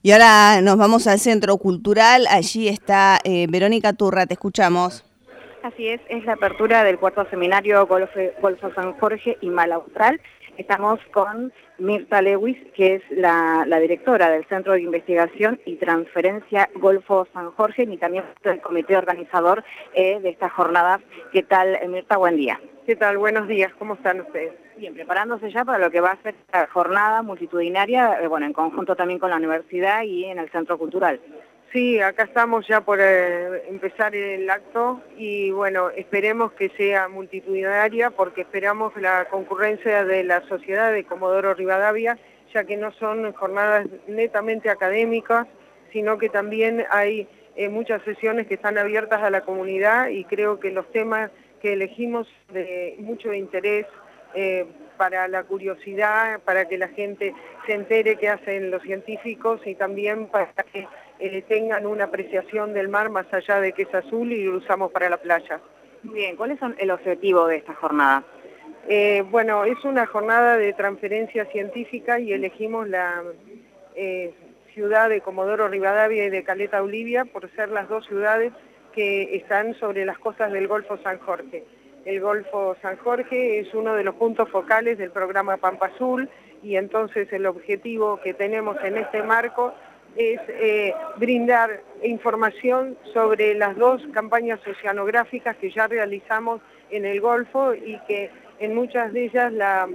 Y ahora nos vamos al Centro Cultural, allí está Verónica Turra, te escuchamos. Así es la apertura del cuarto seminario Golfo San Jorge y Malaustral. Estamos con Mirta Lewis, que es la directora del Centro de Investigación y Transferencia Golfo San Jorge y también del comité organizador de estas jornadas. ¿Qué tal, Mirta? Buen día. ¿Qué tal? Buenos días, ¿cómo están ustedes? Bien, preparándose ya para lo que va a ser la jornada multitudinaria, en conjunto también con la universidad y en el Centro Cultural. Sí, acá estamos ya por empezar el acto y bueno, esperemos que sea multitudinaria porque esperamos la concurrencia de la sociedad de Comodoro Rivadavia, ya que no son jornadas netamente académicas, sino que también hay muchas sesiones que están abiertas a la comunidad y creo que los temas que elegimos de mucho interés para la curiosidad, para que la gente se entere qué hacen los científicos y también para que tengan una apreciación del mar más allá de que es azul y lo usamos para la playa. Bien, ¿cuál es el objetivo de esta jornada? Bueno, es una jornada de transferencia científica y elegimos la ciudad de Comodoro Rivadavia y de Caleta Olivia por ser las dos ciudades que están sobre las costas del Golfo San Jorge. El Golfo San Jorge es uno de los puntos focales del programa Pampa Azul y entonces el objetivo que tenemos en este marco es brindar información sobre las dos campañas oceanográficas que ya realizamos en el Golfo y que en muchas de ellas la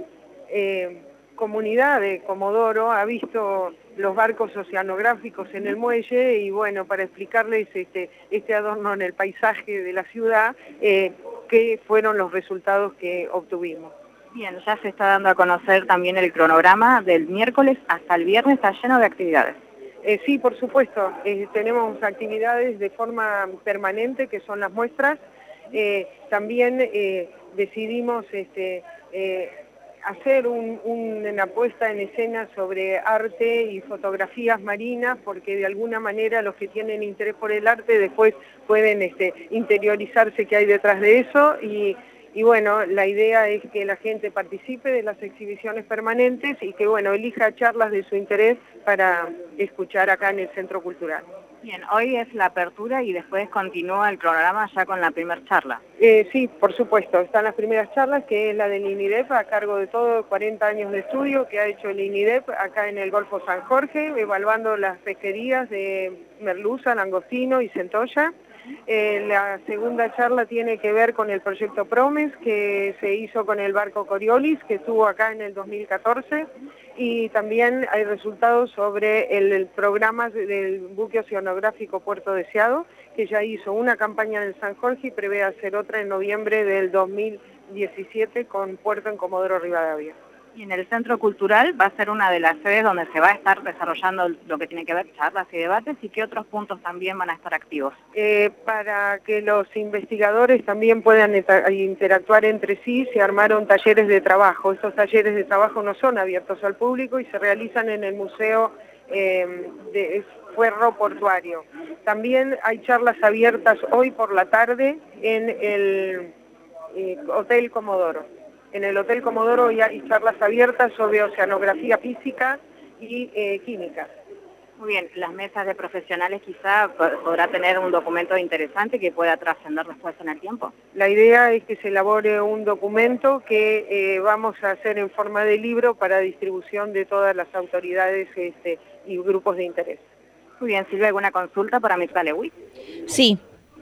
comunidad de Comodoro ha visto los barcos oceanográficos en el muelle y bueno, para explicarles este adorno en el paisaje de la ciudad, qué fueron los resultados que obtuvimos. Bien, ya se está dando a conocer también el cronograma del miércoles hasta el viernes, está lleno de actividades. Sí, por supuesto, tenemos actividades de forma permanente que son las muestras, también decidimos hacer una puesta en escena sobre arte y fotografías marinas, porque de alguna manera los que tienen interés por el arte después pueden interiorizarse qué hay detrás de eso y bueno, la idea es que la gente participe de las exhibiciones permanentes y que bueno, elija charlas de su interés para escuchar acá en el Centro Cultural. Bien, hoy es la apertura y después continúa el programa ya con la primera charla. Sí, por supuesto, están las primeras charlas, que es la del INIDEP, a cargo de todo 40 años de estudio que ha hecho el INIDEP acá en el Golfo San Jorge, evaluando las pesquerías de merluza, langostino y centolla. La segunda charla tiene que ver con el proyecto Promes, que se hizo con el barco Coriolis, que estuvo acá en el 2014, y también hay resultados sobre el programa del buque oceanográfico Puerto Deseado, que ya hizo una campaña en el San Jorge y prevé hacer otra en noviembre del 2017 con Puerto en Comodoro Rivadavia. Y en el Centro Cultural va a ser una de las sedes donde se va a estar desarrollando lo que tiene que ver charlas y debates, y qué otros puntos también van a estar activos. Para que los investigadores también puedan interactuar entre sí, se armaron talleres de trabajo. Estos talleres de trabajo no son abiertos al público y se realizan en el Museo de Ferro Portuario. También hay charlas abiertas hoy por la tarde en el Hotel Comodoro. En el Hotel Comodoro hoy hay charlas abiertas sobre oceanografía física y química. Muy bien, las mesas de profesionales quizá podrá tener un documento interesante que pueda trascender después en el tiempo. La idea es que se elabore un documento que vamos a hacer en forma de libro para distribución de todas las autoridades y grupos de interés. Muy bien, Silvia, ¿alguna consulta para Mirta Lewis? Sí.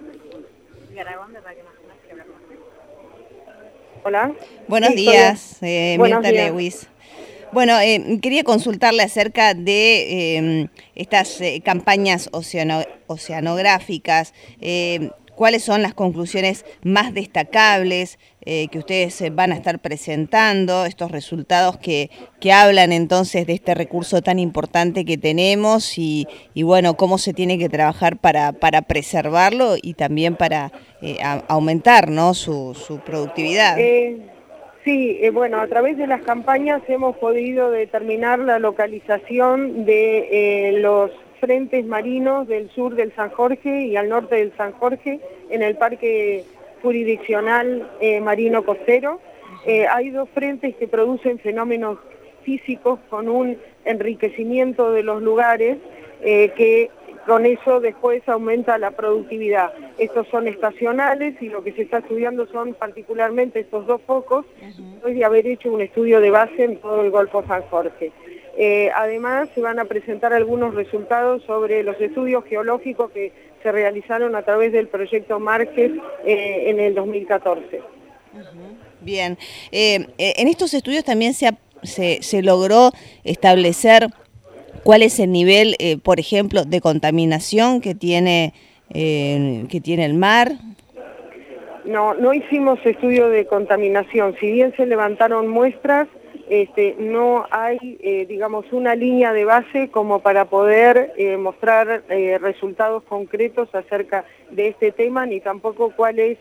Hola. Buenos días, Mirta Lewis. Bueno, quería consultarle acerca de estas campañas oceanográficas. ¿Cuáles son las conclusiones más destacables que ustedes van a estar presentando? Estos resultados que hablan entonces de este recurso tan importante que tenemos y bueno, cómo se tiene que trabajar para preservarlo y también para aumentar, ¿no?, su productividad. Sí, bueno, a través de las campañas hemos podido determinar la localización de los frentes marinos del sur del San Jorge y al norte del San Jorge en el Parque Jurisdiccional Marino Costero. Hay dos frentes que producen fenómenos físicos con un enriquecimiento de los lugares que con eso después aumenta la productividad. Estos son estacionales y lo que se está estudiando son particularmente estos dos focos, después de haber hecho un estudio de base en todo el Golfo San Jorge. Además, se van a presentar algunos resultados sobre los estudios geológicos que se realizaron a través del proyecto Márquez en el 2014. Bien, en estos estudios también se logró establecer cuál es el nivel, por ejemplo, de contaminación que tiene el mar. No hicimos estudio de contaminación, si bien se levantaron muestras, no hay, digamos, una línea de base como para poder mostrar resultados concretos acerca de este tema, ni tampoco cuál es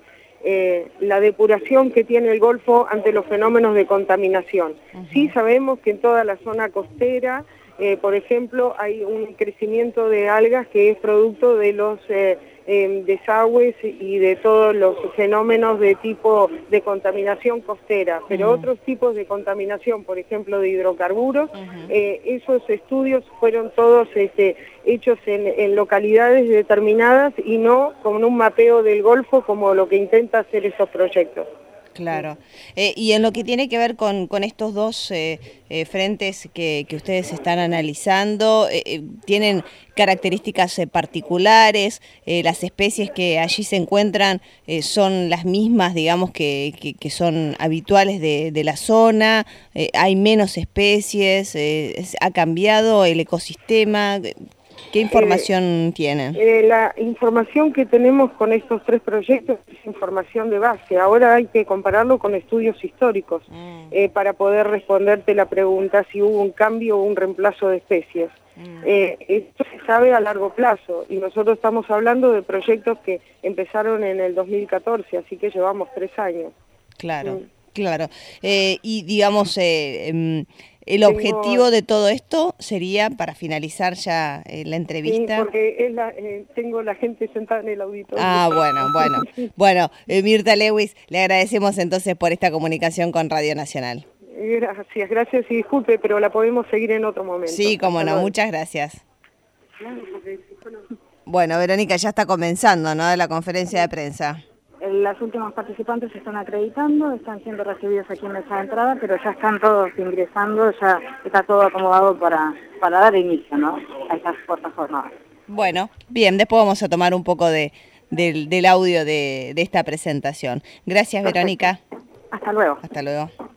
la depuración que tiene el Golfo ante los fenómenos de contaminación. Sí sabemos que en toda la zona costera, por ejemplo, hay un crecimiento de algas que es producto de los desagües y de todos los fenómenos de tipo de contaminación costera, pero otros tipos de contaminación, por ejemplo de hidrocarburos, esos estudios fueron todos hechos en localidades determinadas y no con un mapeo del Golfo como lo que intenta hacer esos proyectos. Claro. Y en lo que tiene que ver con estos dos frentes que ustedes están analizando, ¿tienen características particulares? ¿Las especies que allí se encuentran son las mismas, digamos, que son habituales de la zona? ¿Hay menos especies? ¿Ha cambiado el ecosistema? ¿Qué información tienen? La información que tenemos con estos tres proyectos es información de base. Ahora hay que compararlo con estudios históricos para poder responderte la pregunta si hubo un cambio o un reemplazo de especies. Esto se sabe a largo plazo y nosotros estamos hablando de proyectos que empezaron en el 2014, así que llevamos 3 años. Claro, claro. Y digamos... ¿el objetivo de todo esto sería, para finalizar ya la entrevista? Sí, porque tengo la gente sentada en el auditorio. Ah, bueno. Bueno, Mirta Lewis, le agradecemos entonces por esta comunicación con Radio Nacional. Gracias y disculpe, pero la podemos seguir en otro momento. Sí, cómo no, muchas gracias. Bueno, Verónica, ya está comenzando, ¿no?, la conferencia de prensa. Las últimas participantes se están acreditando, están siendo recibidos aquí en mesa de entrada, pero ya están todos ingresando, ya está todo acomodado para dar inicio, ¿no?, a estas cortas jornadas. Bueno, bien, después vamos a tomar un poco del audio de esta presentación. Gracias, Verónica. Hasta luego. Hasta luego.